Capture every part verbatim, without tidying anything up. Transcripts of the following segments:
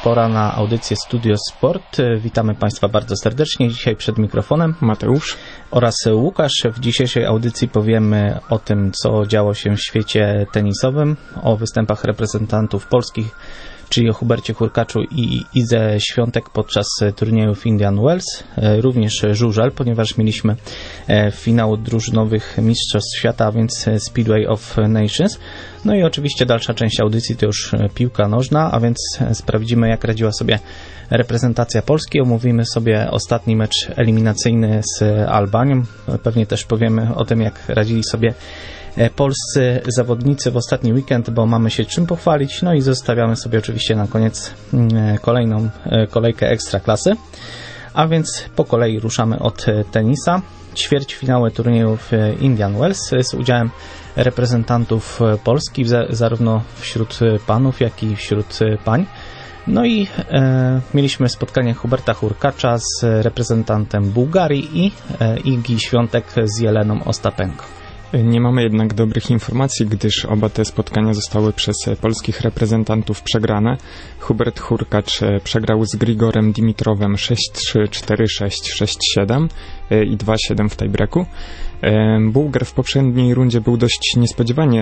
pora na audycję Studio Sport. Witamy Państwa bardzo serdecznie. Dzisiaj przed mikrofonem Mateusz oraz Łukasz. W dzisiejszej audycji powiemy o tym, co działo się w świecie tenisowym, o występach reprezentantów polskich, czyli o Hubercie Hurkaczu i Idze Świątek podczas turniejów Indian Wells, również żużel, ponieważ mieliśmy finał drużynowych Mistrzostw Świata, a więc Speedway of Nations. No i oczywiście dalsza część audycji to już piłka nożna, a więc sprawdzimy, jak radziła sobie reprezentacja Polski. Omówimy sobie ostatni mecz eliminacyjny z Albanią. Pewnie też powiemy o tym, jak radzili sobie polscy zawodnicy w ostatni weekend, bo mamy się czym pochwalić. No i zostawiamy sobie oczywiście na koniec kolejną kolejkę ekstraklasy. A więc po kolei ruszamy od tenisa. Ćwierćfinały turniejów Indian Wells z udziałem reprezentantów Polski, zarówno wśród panów, jak i wśród pań. No i e, mieliśmy spotkanie Huberta Hurkacza z reprezentantem Bułgarii i e, Igi Świątek z Jeleną Ostapenko. Nie mamy jednak dobrych informacji, gdyż oba te spotkania zostały przez polskich reprezentantów przegrane. Hubert Hurkacz przegrał z Grigorem Dimitrowem sześć trzy, cztery sześć, sześć siedem i dwa siedem w tiebreaku. Bułgar w poprzedniej rundzie był dość niespodziewanie,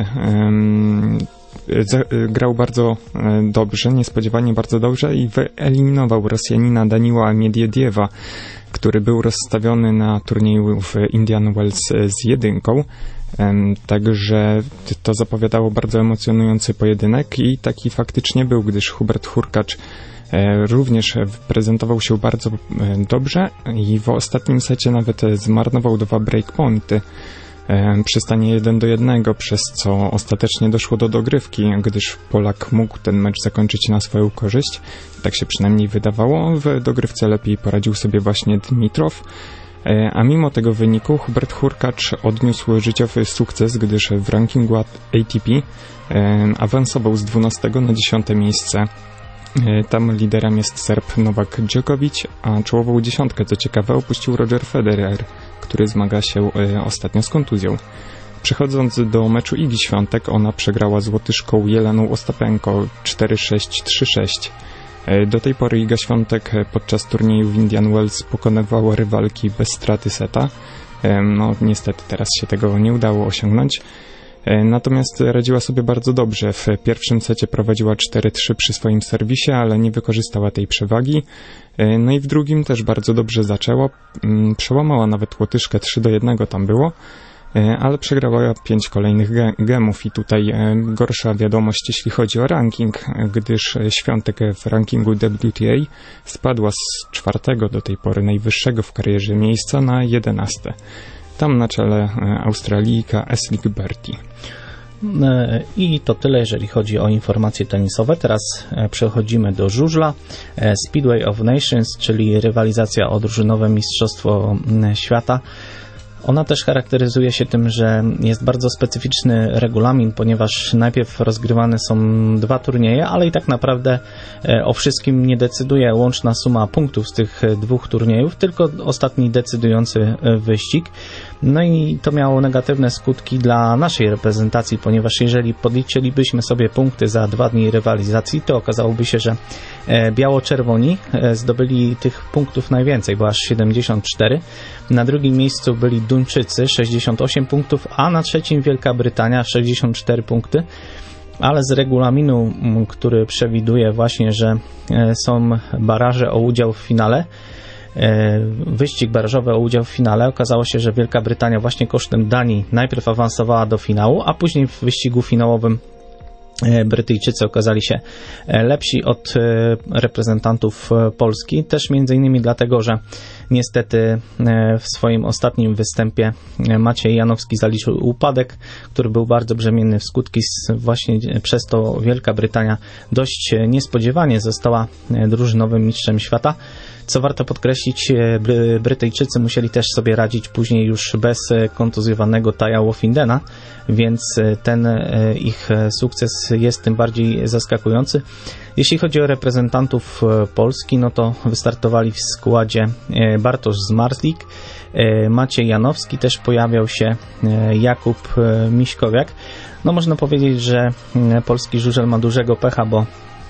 grał bardzo dobrze, niespodziewanie bardzo dobrze i wyeliminował Rosjanina Daniła Miediediewa, który był rozstawiony na turnieju w Indian Wells z jedynką. Także to zapowiadało bardzo emocjonujący pojedynek i taki faktycznie był, gdyż Hubert Hurkacz również prezentował się bardzo dobrze i w ostatnim secie nawet zmarnował dwa breakpointy przy stanie jeden do jednego, przez co ostatecznie doszło do dogrywki, gdyż Polak mógł ten mecz zakończyć na swoją korzyść. Tak się przynajmniej wydawało. W dogrywce lepiej poradził sobie właśnie Dimitrow. A mimo tego wyniku Hubert Hurkacz odniósł życiowy sukces, gdyż w rankingu A T P awansował z dwunastego na dziesiąte miejsce. Tam liderem jest Serb Nowak Djokovic, a czołową dziesiątkę, co ciekawe, opuścił Roger Federer, który zmaga się ostatnio z kontuzją. Przechodząc do meczu Igi Świątek, ona przegrała z Łotyszką Jeleną Ostapenko cztery sześć, trzy sześć. Do tej pory Iga Świątek podczas turnieju w Indian Wells pokonywała rywalki bez straty seta. No niestety teraz się tego nie udało osiągnąć. Natomiast radziła sobie bardzo dobrze. W pierwszym secie prowadziła cztery trzy przy swoim serwisie, ale nie wykorzystała tej przewagi. No i w drugim też bardzo dobrze zaczęła. Przełamała nawet Łotyszkę, trzy do jednego tam było, ale przegrała pięć kolejnych ge- gemów i tutaj gorsza wiadomość, jeśli chodzi o ranking, gdyż Świątek w rankingu W T A spadła z czwartego do tej pory najwyższego w karierze miejsca na jedenaste. Tam na czele Australijka Eslik Berti. I to tyle, jeżeli chodzi o informacje tenisowe. Teraz przechodzimy do żużla. Speedway of Nations, czyli rywalizacja o drużynowe Mistrzostwo Świata. Ona też charakteryzuje się tym, że jest bardzo specyficzny regulamin, ponieważ najpierw rozgrywane są dwa turnieje, ale i tak naprawdę o wszystkim nie decyduje łączna suma punktów z tych dwóch turniejów, tylko ostatni decydujący wyścig. No i to miało negatywne skutki dla naszej reprezentacji, ponieważ jeżeli podliczylibyśmy sobie punkty za dwa dni rywalizacji, to okazałoby się, że biało-czerwoni zdobyli tych punktów najwięcej, bo aż siedemdziesiąt cztery. Na drugim miejscu byli Duńczycy, sześćdziesiąt osiem punktów, a na trzecim Wielka Brytania, sześćdziesiąt cztery punkty. Ale z regulaminu, który przewiduje właśnie, że są baraże o udział w finale, wyścig barażowy o udział w finale, okazało się, że Wielka Brytania właśnie kosztem Danii najpierw awansowała do finału, a później w wyścigu finałowym Brytyjczycy okazali się lepsi od reprezentantów Polski, też między innymi dlatego, że niestety w swoim ostatnim występie Maciej Janowski zaliczył upadek, który był bardzo brzemienny w skutki. Właśnie przez to Wielka Brytania dość niespodziewanie została drużynowym mistrzem świata. Co warto podkreślić, Brytyjczycy musieli też sobie radzić później już bez kontuzjowanego Taja Wolfindena, więc ten ich sukces jest tym bardziej zaskakujący. Jeśli chodzi o reprezentantów Polski, no to wystartowali w składzie Bartosz Zmarzlik, Maciej Janowski, też pojawiał się Jakub Miśkowiak. No można powiedzieć, że polski żużel ma dużego pecha, bo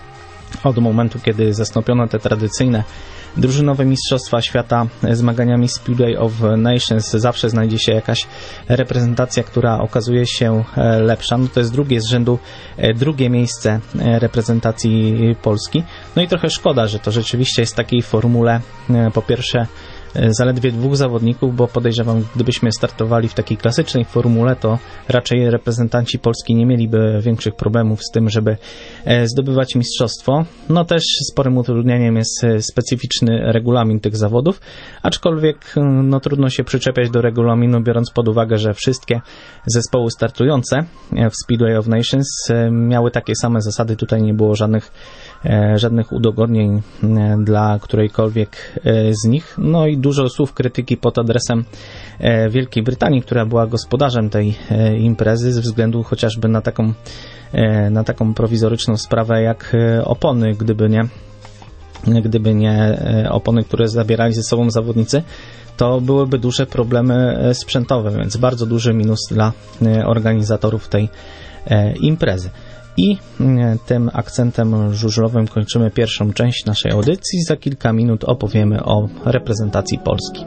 od momentu, kiedy zastąpiono te tradycyjne drużynowe mistrzostwa świata zmaganiami Speedway of Nations, zawsze znajdzie się jakaś reprezentacja, która okazuje się lepsza. No to jest drugie z rzędu, drugie miejsce reprezentacji Polski. No i trochę szkoda, że to rzeczywiście jest w takiej formule, po pierwsze zaledwie dwóch zawodników, bo podejrzewam, gdybyśmy startowali w takiej klasycznej formule, to raczej reprezentanci Polski nie mieliby większych problemów z tym, żeby zdobywać mistrzostwo. No też sporym utrudnieniem jest specyficzny regulamin tych zawodów, aczkolwiek no trudno się przyczepiać do regulaminu, biorąc pod uwagę, że wszystkie zespoły startujące w Speedway of Nations miały takie same zasady, tutaj nie było żadnych żadnych udogodnień dla którejkolwiek z nich. No i dużo słów krytyki pod adresem Wielkiej Brytanii, która była gospodarzem tej imprezy ze względu chociażby na taką, na taką prowizoryczną sprawę jak opony, gdyby nie gdyby nie opony, które zabierali ze sobą zawodnicy, to byłyby duże problemy sprzętowe, więc bardzo duży minus dla organizatorów tej imprezy. I tym akcentem żużlowym kończymy pierwszą część naszej audycji. Za kilka minut opowiemy o reprezentacji Polski.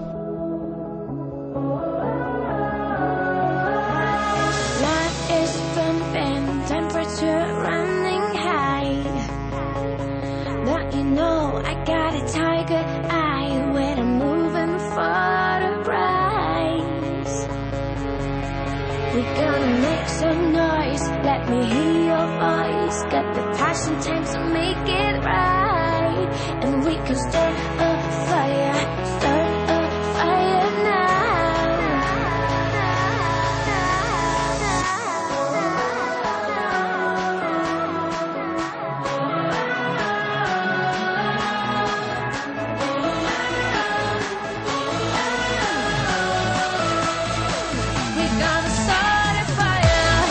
Got the passion, time to make it right, and we can start a fire, start a fire now. We're gonna start a fire.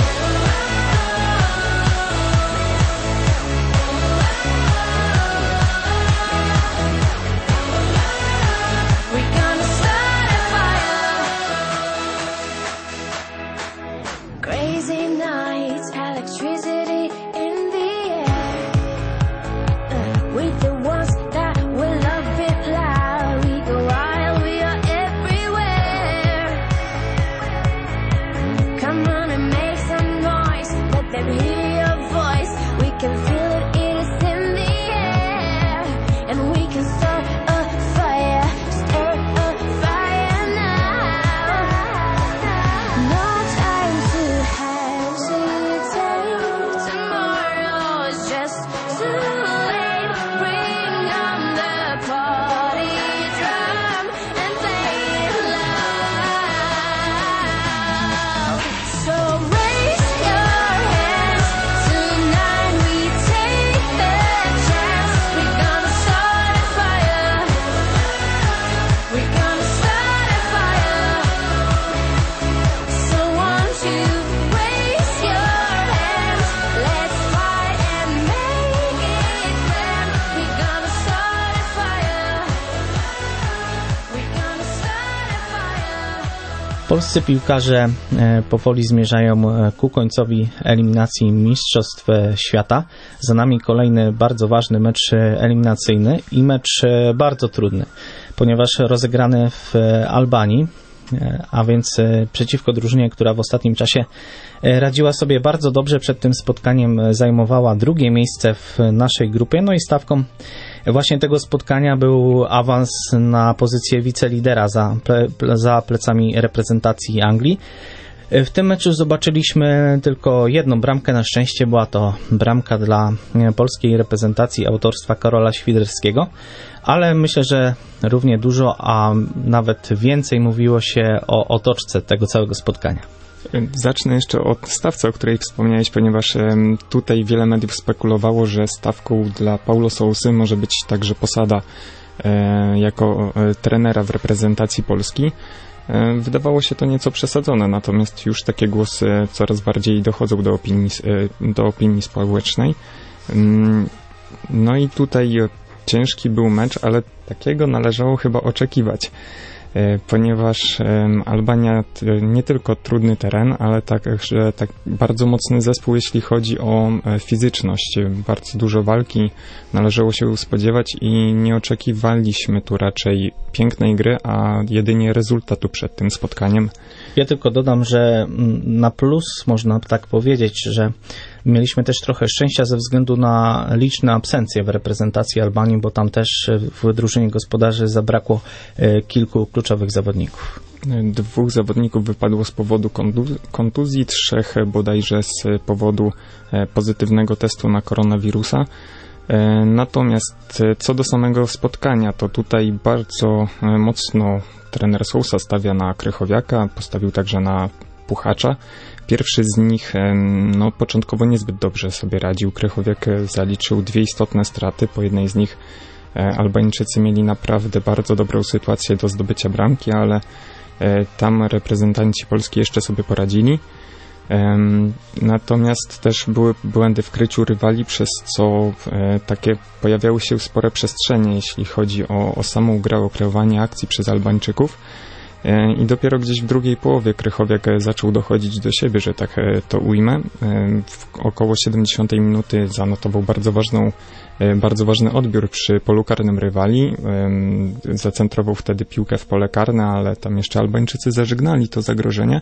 Polscy piłkarze powoli zmierzają ku końcowi eliminacji Mistrzostw Świata. Za nami kolejny bardzo ważny mecz eliminacyjny i mecz bardzo trudny, ponieważ rozegrany w Albanii, a więc przeciwko drużynie, która w ostatnim czasie radziła sobie bardzo dobrze. Przed tym spotkaniem zajmowała drugie miejsce w naszej grupie, no i stawką właśnie tego spotkania był awans na pozycję wicelidera za, ple, za plecami reprezentacji Anglii. W tym meczu zobaczyliśmy tylko jedną bramkę, na szczęście była to bramka dla polskiej reprezentacji autorstwa Karola Świderskiego, ale myślę, że równie dużo, a nawet więcej mówiło się o otoczce tego całego spotkania. Zacznę jeszcze od stawce, o której wspomniałeś, ponieważ tutaj wiele mediów spekulowało, że stawką dla Paulo Sousy może być także posada jako trenera w reprezentacji Polski. Wydawało się to nieco przesadzone, natomiast już takie głosy coraz bardziej dochodzą do opinii, do opinii społecznej. No i tutaj ciężki był mecz, ale takiego należało chyba oczekiwać. ponieważ Albania nie tylko trudny teren, ale także tak bardzo mocny zespół, jeśli chodzi o fizyczność. Bardzo dużo walki należało się spodziewać i nie oczekiwaliśmy tu raczej pięknej gry, a jedynie rezultatu przed tym spotkaniem. Ja tylko dodam, że na plus można tak powiedzieć, że mieliśmy też trochę szczęścia ze względu na liczne absencje w reprezentacji Albanii, bo tam też w drużynie gospodarzy zabrakło kilku kluczowych zawodników. Dwóch zawodników wypadło z powodu kontuzji, trzech bodajże z powodu pozytywnego testu na koronawirusa. Natomiast co do samego spotkania, to tutaj bardzo mocno trener Sousa stawia na Krychowiaka, postawił także na Puchacza. Pierwszy z nich no, początkowo niezbyt dobrze sobie radził. Krychowiak zaliczył dwie istotne straty. Po jednej z nich Albańczycy mieli naprawdę bardzo dobrą sytuację do zdobycia bramki, ale tam reprezentanci Polski jeszcze sobie poradzili. Natomiast też były błędy w kryciu rywali, przez co takie pojawiały się spore przestrzenie, jeśli chodzi o, o samą grę, o kreowanie akcji przez Albańczyków. I dopiero gdzieś w drugiej połowie Krychowiak zaczął dochodzić do siebie, że tak to ujmę. W około siedemdziesiątej minuty zanotował bardzo ważną, bardzo ważny odbiór przy polu karnym rywali. Zacentrował wtedy piłkę w pole karne, ale tam jeszcze Albańczycy zażegnali to zagrożenie.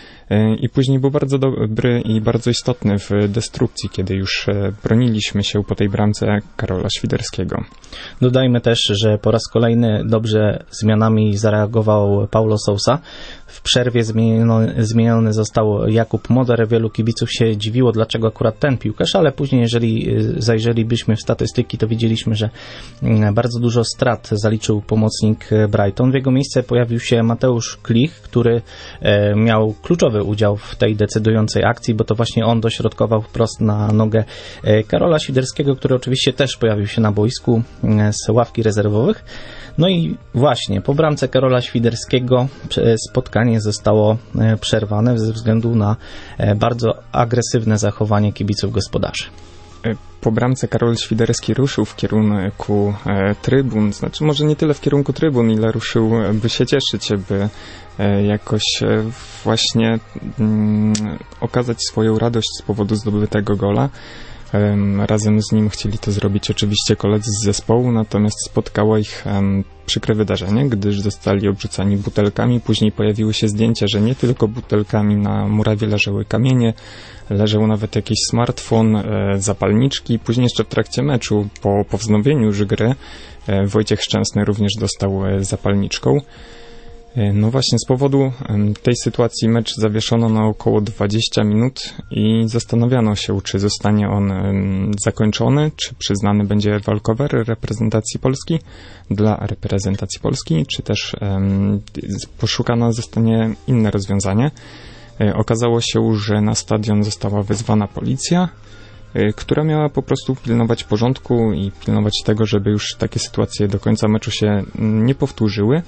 I później był bardzo dobry i bardzo istotny w destrukcji, kiedy już broniliśmy się po tej bramce Karola Świderskiego. Dodajmy też, że po raz kolejny dobrze zmianami zareagował Paulo Sousa. W przerwie zmieniony, zmieniony został Jakub Moder. Wielu kibiców się dziwiło, dlaczego akurat ten piłkarz, ale później, jeżeli zajrzelibyśmy w statystyki, to widzieliśmy, że bardzo dużo strat zaliczył pomocnik Brighton. W jego miejsce pojawił się Mateusz Klich, który miał kluczowy udział w tej decydującej akcji, bo to właśnie on dośrodkował wprost na nogę Karola Świderskiego, który oczywiście też pojawił się na boisku z ławki rezerwowych. No i właśnie po bramce Karola Świderskiego spotkanie zostało przerwane ze względu na bardzo agresywne zachowanie kibiców gospodarzy. Po bramce Karol Świderski ruszył w kierunku e, trybun, znaczy może nie tyle w kierunku trybun, ile ruszył, by się cieszyć, by e, jakoś e, właśnie mm, okazać swoją radość z powodu zdobytego gola. E, razem z nim chcieli to zrobić oczywiście koledzy z zespołu, natomiast spotkało ich e, przykre wydarzenie, gdyż zostali obrzucani butelkami. Później pojawiły się zdjęcia, że nie tylko butelkami, na murawie leżały kamienie, leżał nawet jakiś smartfon, e, zapalniczki. Później jeszcze w trakcie meczu, po, po wznowieniu już gry, e, Wojciech Szczęsny również dostał e, zapalniczką. E, no właśnie z powodu e, tej sytuacji mecz zawieszono na około dwadzieścia minut i zastanawiano się, czy zostanie on e, zakończony, czy przyznany będzie walkover reprezentacji Polski dla reprezentacji Polski, czy też e, poszukane zostanie inne rozwiązanie. Okazało się, że na stadion została wezwana policja, która miała po prostu pilnować porządku i pilnować tego, żeby już takie sytuacje do końca meczu się nie powtórzyły.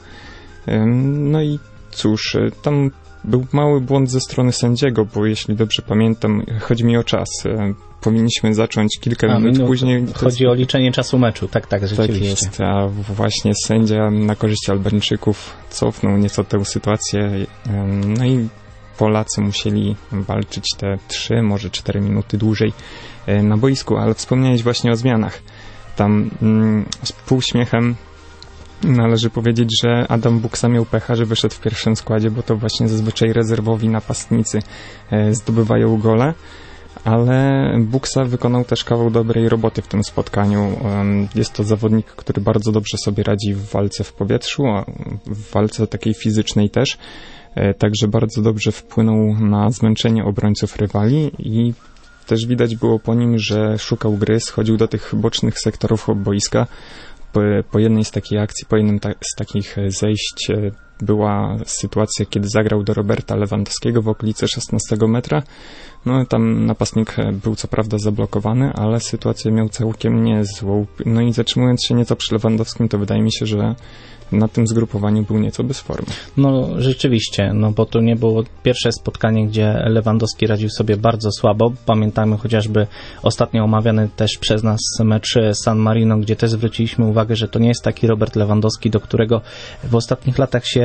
No i cóż, tam był mały błąd ze strony sędziego, bo jeśli dobrze pamiętam, chodzi mi o czas. Powinniśmy zacząć kilka a, minut, minut później... Chodzi jest... o liczenie czasu meczu, tak, tak, rzeczywiście. Tak jest, a właśnie sędzia na korzyść Albańczyków cofnął nieco tę sytuację, no i Polacy musieli walczyć te trzy, może cztery minuty dłużej na boisku, ale wspomniałeś właśnie o zmianach. Tam mm, z półśmiechem należy powiedzieć, że Adam Buksa miał pecha, że wyszedł w pierwszym składzie, bo to właśnie zazwyczaj rezerwowi napastnicy e, zdobywają gole, ale Buksa wykonał też kawał dobrej roboty w tym spotkaniu. E, jest to zawodnik, który bardzo dobrze sobie radzi w walce w powietrzu, a w walce takiej fizycznej też. Także bardzo dobrze wpłynął na zmęczenie obrońców rywali i też widać było po nim, że szukał gry, schodził do tych bocznych sektorów boiska. Po, po jednej z takiej akcji, po jednym ta, z takich zejść była sytuacja, kiedy zagrał do Roberta Lewandowskiego w okolicy szesnastego metra. No tam napastnik był co prawda zablokowany, ale sytuację miał całkiem niezłą. No i zatrzymując się nieco przy Lewandowskim, to wydaje mi się, że na tym zgrupowaniu był nieco bez formy. No rzeczywiście, no bo to nie było pierwsze spotkanie, gdzie Lewandowski radził sobie bardzo słabo. Pamiętamy chociażby ostatnio omawiany też przez nas mecz San Marino, gdzie też zwróciliśmy uwagę, że to nie jest taki Robert Lewandowski, do którego w ostatnich latach się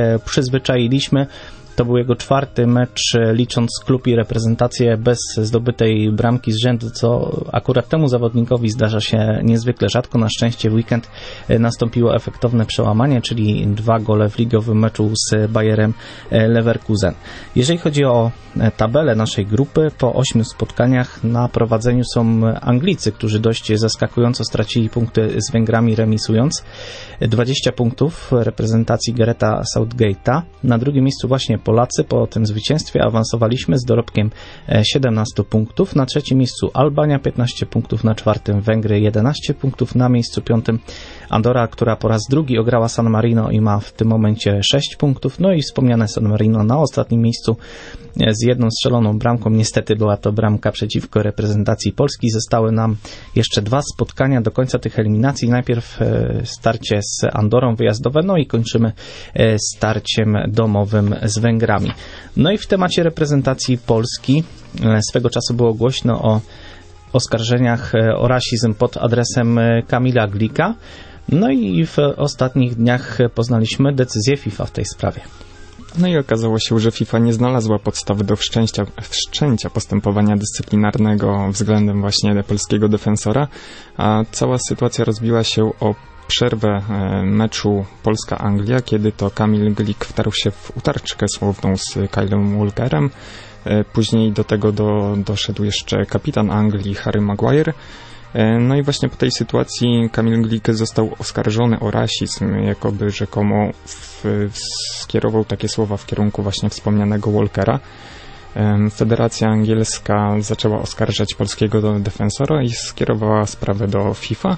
się przyzwyczailiśmy. To był jego czwarty mecz, licząc klub i reprezentację, bez zdobytej bramki z rzędu, co akurat temu zawodnikowi zdarza się niezwykle rzadko. Na szczęście w weekend nastąpiło efektowne przełamanie, czyli dwa gole w ligowym meczu z Bayerem Leverkusen. Jeżeli chodzi o tabelę naszej grupy, po ośmiu spotkaniach na prowadzeniu są Anglicy, którzy dość zaskakująco stracili punkty z Węgrami, remisując. dwadzieścia punktów reprezentacji Garetha Southgate'a. Na drugim miejscu właśnie Polacy. Po tym zwycięstwie awansowaliśmy z dorobkiem siedemnaście punktów. Na trzecim miejscu Albania piętnaście punktów, na czwartym Węgry jedenaście punktów, na miejscu piątym Andora, która po raz drugi ograła San Marino i ma w tym momencie sześć punktów. No i wspomniane San Marino na ostatnim miejscu z jedną strzeloną bramką. Niestety była to bramka przeciwko reprezentacji Polski. Zostały nam jeszcze dwa spotkania do końca tych eliminacji. Najpierw starcie z Andorą wyjazdowe, no i kończymy starciem domowym z Węgrami. No i w temacie reprezentacji Polski swego czasu było głośno o oskarżeniach o rasizm pod adresem Kamila Glika. No i w ostatnich dniach poznaliśmy decyzję FIFA w tej sprawie. No i okazało się, że FIFA nie znalazła podstaw do wszczęcia, wszczęcia postępowania dyscyplinarnego względem właśnie polskiego defensora, a cała sytuacja rozbiła się o przerwę meczu Polska-Anglia, kiedy to Kamil Glik wtarł się w utarczkę słowną z Kylem Walkerem. Później do tego do, doszedł jeszcze kapitan Anglii Harry Maguire. No i właśnie po tej sytuacji Kamil Glik został oskarżony o rasizm, jakoby rzekomo w, skierował takie słowa w kierunku właśnie wspomnianego Walkera. Federacja Angielska zaczęła oskarżać polskiego defensora i skierowała sprawę do FIFA.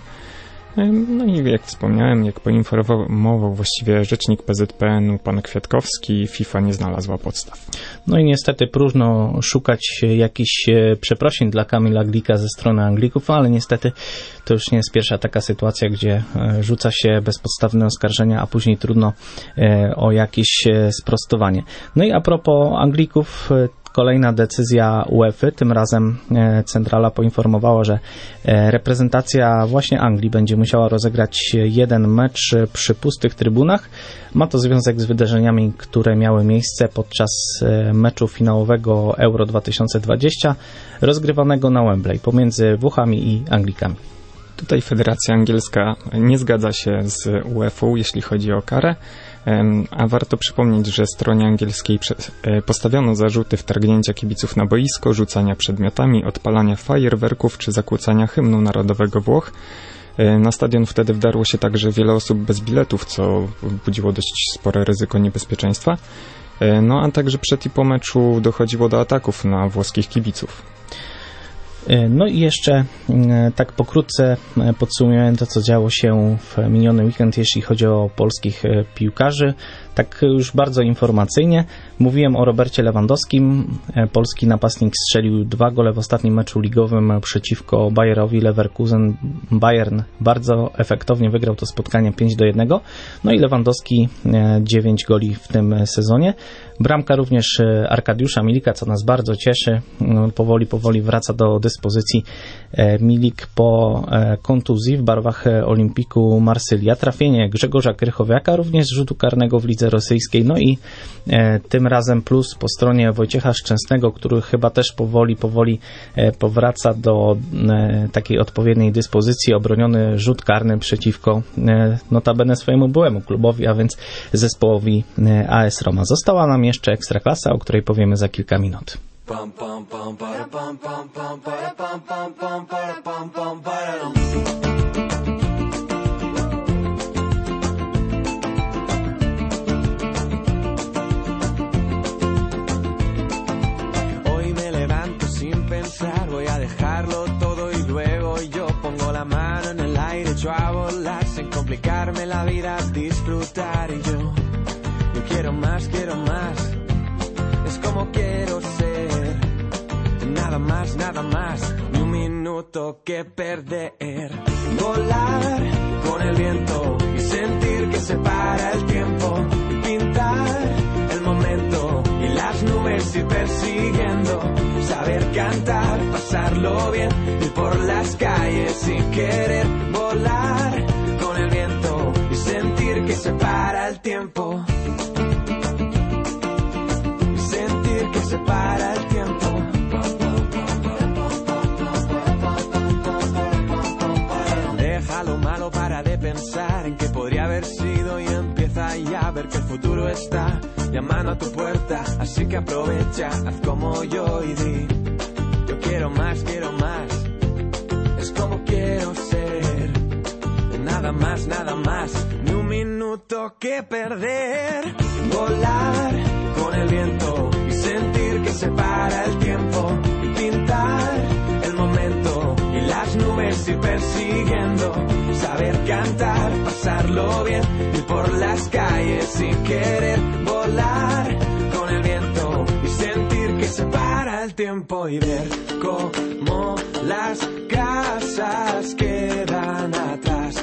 No i jak wspomniałem, jak poinformował właściwie rzecznik P Z P N u pan Kwiatkowski, FIFA nie znalazła podstaw. No i niestety próżno szukać jakichś przeprosin dla Kamila Glika ze strony Anglików, ale niestety to już nie jest pierwsza taka sytuacja, gdzie rzuca się bezpodstawne oskarżenia, a później trudno o jakieś sprostowanie. No i a propos Anglików, kolejna decyzja UEFA. Tym razem centrala poinformowała, że reprezentacja właśnie Anglii będzie musiała rozegrać jeden mecz przy pustych trybunach. Ma to związek z wydarzeniami, które miały miejsce podczas meczu finałowego Euro dwa tysiące dwadzieścia rozgrywanego na Wembley pomiędzy Włochami i Anglikami. Tutaj Federacja Angielska nie zgadza się z UEFA, jeśli chodzi o karę, a warto przypomnieć, że stronie angielskiej postawiono zarzuty wtargnięcia kibiców na boisko, rzucania przedmiotami, odpalania fajerwerków czy zakłócania hymnu narodowego Włoch. Na stadion wtedy wdarło się także wiele osób bez biletów, co budziło dość spore ryzyko niebezpieczeństwa. No a także przed i po meczu dochodziło do ataków na włoskich kibiców. No i jeszcze tak pokrótce podsumujemy to, co działo się w miniony weekend, jeśli chodzi o polskich piłkarzy. Tak już bardzo informacyjnie. Mówiłem o Robercie Lewandowskim. Polski napastnik strzelił dwa gole w ostatnim meczu ligowym przeciwko Bayerowi Leverkusen. Bayern bardzo efektownie wygrał to spotkanie pięć do jednego. No i Lewandowski dziewięć goli w tym sezonie. Bramka również Arkadiusza Milika, co nas bardzo cieszy. Powoli, powoli wraca do dyspozycji Milik po kontuzji w barwach Olimpiku Marsylia. Trafienie Grzegorza Krychowiaka, również z rzutu karnego w lidze rosyjskiej. No i e, tym razem plus po stronie Wojciecha Szczęsnego, który chyba też powoli, powoli e, powraca do e, takiej odpowiedniej dyspozycji. Obroniony rzut karny przeciwko e, notabene swojemu byłemu klubowi, a więc zespołowi e, A S Roma. Została nam jeszcze Ekstraklasa, o której powiemy za kilka minut. Pam, pam, pam, para, pam, pam, pam, para, pam, pam, pam, para, pam, pam, para, voy a dejarlo todo y luego yo pongo la mano en el aire, echo a volar sin complicarme la vida, disfrutar y yo, yo quiero más, quiero más, es como quiero ser, nada más, nada más, ni un minuto que perder, volar con el viento y sentir que se para el tiempo, pintar el momento y las nubes ir persiguiendo, saber cantar, pasarlo bien, ir por las calles y querer volar con el viento y sentir que se para el tiempo. saber que el futuro está llamando a tu puerta, así que aprovecha, haz como yo y di, yo quiero más, quiero más, es como quiero ser, nada más, nada más, ni un minuto que perder, volar con el viento y sentir que se para el tiempo y pintar el momento y las nubes ir persiguiendo, saber cantar, pasarlo bien, ir por las calles y querer volar con el viento y sentir que se para el tiempo y ver cómo las casas quedan atrás,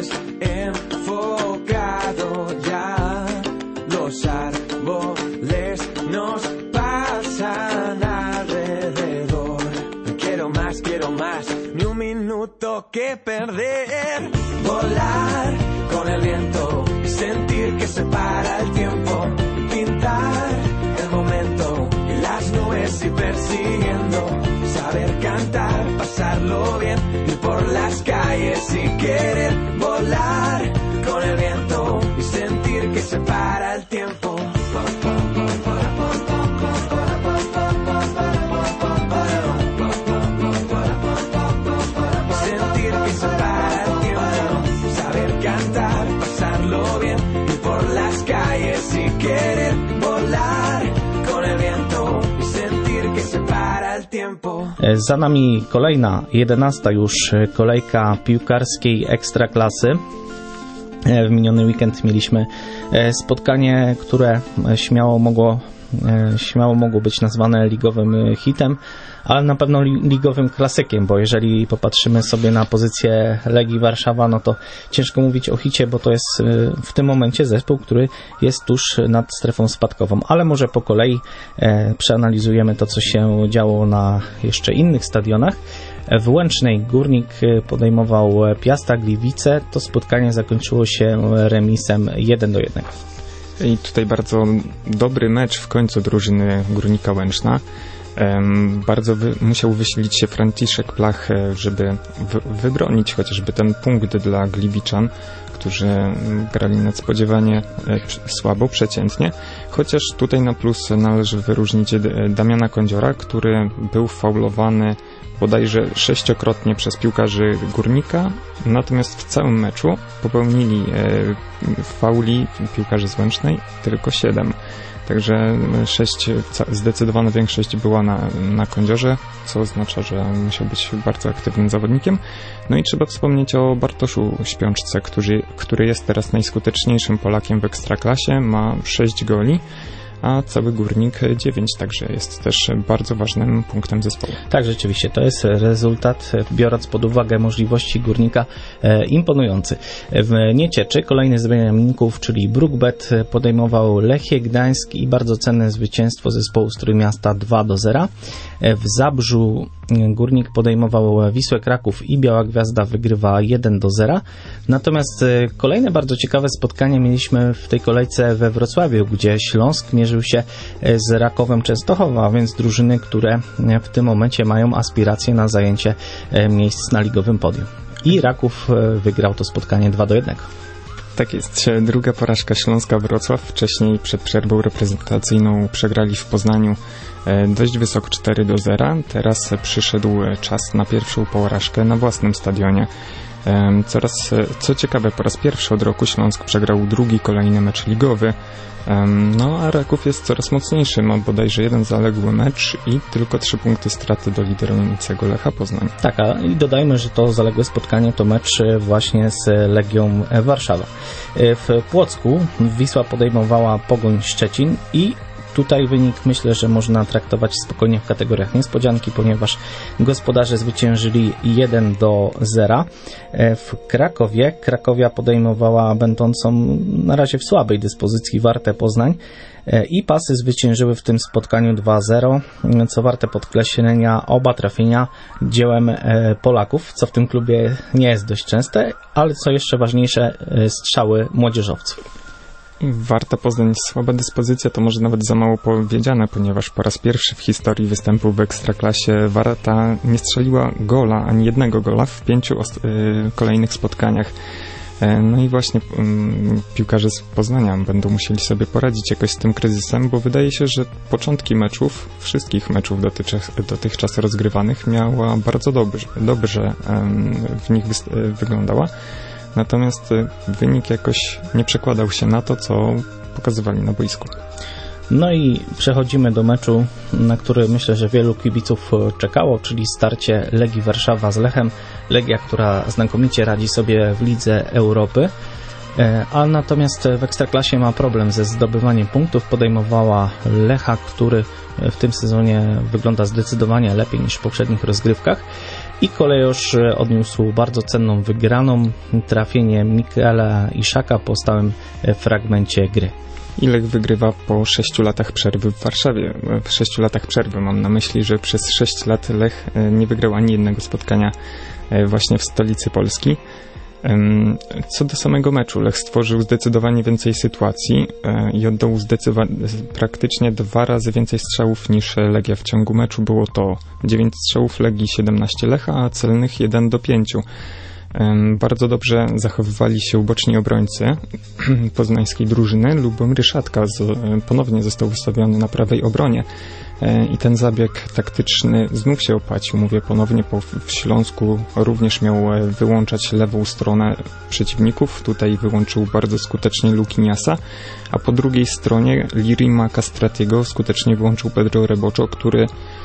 desenfocado ya, los árboles nos pasan alrededor, quiero más, quiero más, ni un minuto que perder, volar con el viento y sentir que se para el tiempo, pintar el momento y las nubes ir persiguiendo, saber cantar, pasarlo bien, ir por las calles y querer volar con el viento y sentir que se para el tiempo. Sentir que se para el tiempo, saber cantar, pasarlo bien, ir por las calles y querer volar con el viento y sentir que se para el tiempo. Za nami kolejna, jedenasta już kolejka piłkarskiej Ekstraklasy. W miniony weekend mieliśmy spotkanie, które śmiało mogło, śmiało mogło być nazwane ligowym hitem, ale na pewno ligowym klasykiem, bo jeżeli popatrzymy sobie na pozycję Legii Warszawa, no to ciężko mówić o hicie, bo to jest w tym momencie zespół, który jest tuż nad strefą spadkową. Ale może po kolei przeanalizujemy to, co się działo na jeszcze innych stadionach. W Łęcznej Górnik podejmował Piasta Gliwice. To spotkanie zakończyło się remisem jeden do jednego. I tutaj bardzo dobry mecz w końcu drużyny Górnika Łęczna. Um, bardzo wy, musiał wysilić się Franciszek Plach, żeby w, wybronić chociażby ten punkt dla Gliwiczan, którzy grali nadspodziewanie e, słabo, przeciętnie. Chociaż tutaj na plus należy wyróżnić Damiana Kądziora, który był faulowany bodajże sześciokrotnie przez piłkarzy Górnika, natomiast w całym meczu popełnili e, fauli piłkarzy z Łęcznej tylko siedem. Także sześć, zdecydowana większość była na, na Kądziorze, co oznacza, że musiał być bardzo aktywnym zawodnikiem. No i trzeba wspomnieć o Bartoszu Śpiączce, który, który jest teraz najskuteczniejszym Polakiem w Ekstraklasie, ma sześć goli, a cały Górnik dziewięć, także jest też bardzo ważnym punktem zespołu. Tak, rzeczywiście, to jest rezultat, biorąc pod uwagę możliwości Górnika, e, imponujący. W Niecieczy kolejny z Beniaminków, czyli Brookbet, podejmował Lechię Gdańsk i bardzo cenne zwycięstwo zespołu z Trójmiasta dwa do zera. W Zabrzu Górnik podejmował Wisłę Kraków i Biała Gwiazda wygrywa jeden do zera. Natomiast kolejne bardzo ciekawe spotkanie mieliśmy w tej kolejce we Wrocławiu, gdzie Śląsk mierzył się z Rakowem Częstochowa, a więc drużyny, które w tym momencie mają aspiracje na zajęcie miejsc na ligowym podium. I Raków wygrał to spotkanie dwa do jednego. Tak jest, druga porażka Śląska Wrocław. Wcześniej przed przerwą reprezentacyjną przegrali w Poznaniu dość wysoko cztery do zera. Teraz przyszedł czas na pierwszą porażkę na własnym stadionie. Coraz, co ciekawe, po raz pierwszy od roku Śląsk przegrał drugi kolejny mecz ligowy. No a Raków jest coraz mocniejszy, ma bodajże jeden zaległy mecz i tylko trzy punkty straty do liderującego Lecha Poznań. Tak, a i dodajmy, że to zaległe spotkanie to mecz właśnie z Legią Warszawa. W Płocku Wisła podejmowała Pogoń Szczecin i tutaj wynik myślę, że można traktować spokojnie w kategoriach niespodzianki, ponieważ gospodarze zwyciężyli jeden do zera. W Krakowie Krakowia podejmowała będącą na razie w słabej dyspozycji Wartę Poznań i Pasy zwyciężyły w tym spotkaniu dwa zero, co warte podkreślenia, oba trafienia dziełem Polaków, co w tym klubie nie jest dość częste, ale co jeszcze ważniejsze, strzały młodzieżowców. Warta Poznań, słaba dyspozycja to może nawet za mało powiedziane, ponieważ po raz pierwszy w historii występu w Ekstraklasie Warta nie strzeliła gola, ani jednego gola w pięciu ost- yy, kolejnych spotkaniach. No i właśnie um, piłkarze z Poznania będą musieli sobie poradzić jakoś z tym kryzysem, bo wydaje się, że początki meczów, wszystkich meczów dotychczas, dotychczas rozgrywanych miała bardzo dobrze, dobrze um, w nich wy- wyglądała. Natomiast wynik jakoś nie przekładał się na to, co pokazywali na boisku. No i przechodzimy do meczu, na który myślę, że wielu kibiców czekało, czyli starcie Legii Warszawa z Lechem. Legia, która znakomicie radzi sobie w Lidze Europy, a natomiast w Ekstraklasie ma problem ze zdobywaniem punktów. Podejmowała Lecha, który w tym sezonie wygląda zdecydowanie lepiej niż w poprzednich rozgrywkach. I Kolejosz odniósł bardzo cenną wygraną, trafienie Mikaela Iszaka po stałym fragmencie gry. I Lech wygrywa po sześciu latach przerwy w Warszawie. W sześciu latach przerwy mam na myśli, że przez sześć lat Lech nie wygrał ani jednego spotkania właśnie w stolicy Polski. Co do samego meczu, Lech stworzył zdecydowanie więcej sytuacji i oddał zdecydowanie praktycznie dwa razy więcej strzałów niż Legia w ciągu meczu. Było to dziewięć strzałów Legii, siedemnaście Lecha, a celnych jeden do pięciu. Bardzo dobrze zachowywali się uboczni obrońcy poznańskiej drużyny. Lubomir Szatka z, ponownie został wystawiony na prawej obronie i ten zabieg taktyczny znów się opłacił. Mówię ponownie, bo w Śląsku również miał wyłączać lewą stronę przeciwników. Tutaj wyłączył bardzo skutecznie Lukiniasa, a po drugiej stronie Lirima Castratiego skutecznie wyłączył Pedro Reboczo, który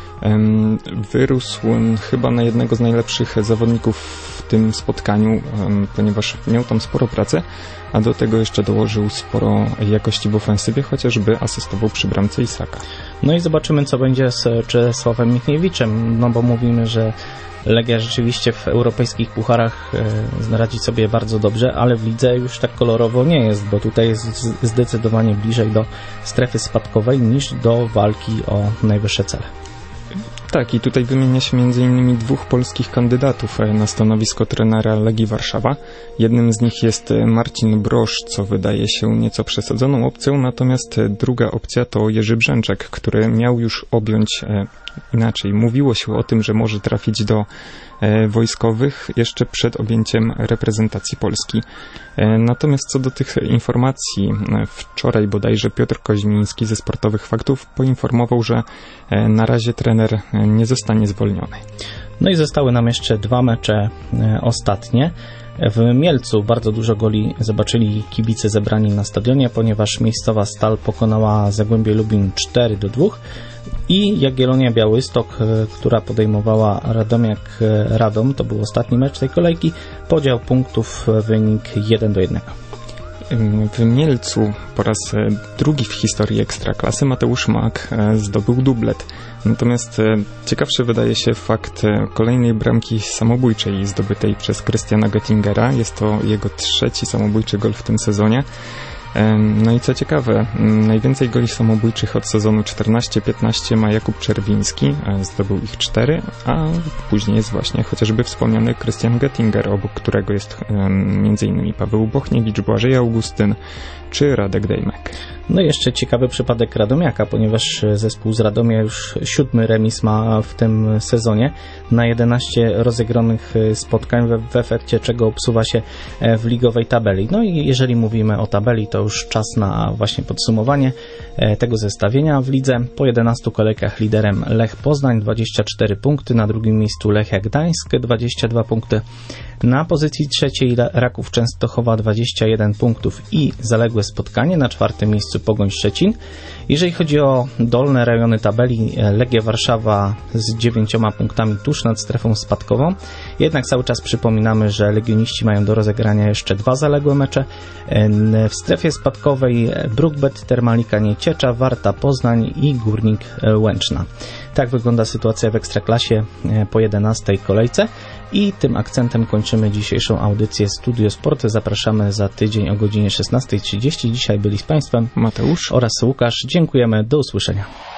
wyrósł chyba na jednego z najlepszych zawodników w tym spotkaniu, ponieważ miał tam sporo pracy, a do tego jeszcze dołożył sporo jakości w ofensywie, chociażby asystował przy bramce Isaka. No i zobaczymy, co będzie z Czesławem Michniewiczem, no bo mówimy, że Legia rzeczywiście w europejskich pucharach radzi sobie bardzo dobrze, ale w lidze już tak kolorowo nie jest, bo tutaj jest zdecydowanie bliżej do strefy spadkowej niż do walki o najwyższe cele. Tak, i tutaj wymienia się między innymi dwóch polskich kandydatów na stanowisko trenera Legii Warszawa. Jednym z nich jest Marcin Brosz, co wydaje się nieco przesadzoną opcją, natomiast druga opcja to Jerzy Brzęczek, który miał już objąć, e, inaczej, mówiło się o tym, że może trafić do e, wojskowych jeszcze przed objęciem reprezentacji Polski. E, natomiast co do tych informacji, e, wczoraj bodajże Piotr Koźmiński ze Sportowych Faktów poinformował, że e, na razie trener nie zostanie zwolniony. No i zostały nam jeszcze dwa mecze e, ostatnie. W Mielcu bardzo dużo goli zobaczyli kibice zebrani na stadionie, ponieważ miejscowa Stal pokonała Zagłębie Lubin cztery do dwóch i Jagiellonia Białystok, która podejmowała Radomiak Radom, to był ostatni mecz tej kolejki, podział punktów, wynik jeden do jednego. W Mielcu po raz drugi w historii Ekstraklasy Mateusz Mak zdobył dublet. Natomiast ciekawszy wydaje się fakt kolejnej bramki samobójczej zdobytej przez Christiana Göttingera. Jest to jego trzeci samobójczy gol w tym sezonie. No i co ciekawe, najwięcej goli samobójczych od sezonu czternaście piętnaście ma Jakub Czerwiński, zdobył ich cztery, a później jest właśnie chociażby wspomniany Christian Göttinger, obok którego jest między innymi Paweł Bochniewicz, Błażej Augustyn czy Radek Dejmek. No i jeszcze ciekawy przypadek Radomiaka, ponieważ zespół z Radomia już siódmy remis ma w tym sezonie na jedenaście rozegranych spotkań, w, w efekcie czego obsuwa się w ligowej tabeli. No i jeżeli mówimy o tabeli, to już czas na właśnie podsumowanie tego zestawienia. W lidze po jedenastu kolejkach liderem Lech Poznań, dwadzieścia cztery punkty, na drugim miejscu Lechia Gdańsk, dwadzieścia dwa punkty, na pozycji trzeciej Raków Częstochowa, dwadzieścia jeden punktów i zaległe spotkanie, na czwartym miejscu Pogoń Szczecin. Jeżeli chodzi o dolne rejony tabeli, Legia Warszawa z dziewięcioma punktami tuż nad strefą spadkową. Jednak cały czas przypominamy, że legioniści mają do rozegrania jeszcze dwa zaległe mecze. W strefie spadkowej Brukbet, Termalika Nieciecza, Warta Poznań i Górnik Łęczna. Tak wygląda sytuacja w Ekstraklasie po jedenastej kolejce i tym akcentem kończymy dzisiejszą audycję Studio Sport. Zapraszamy za tydzień o godzinie szesnastej trzydzieści. Dzisiaj byli z Państwem Mateusz oraz Łukasz. Dziękujemy, do usłyszenia.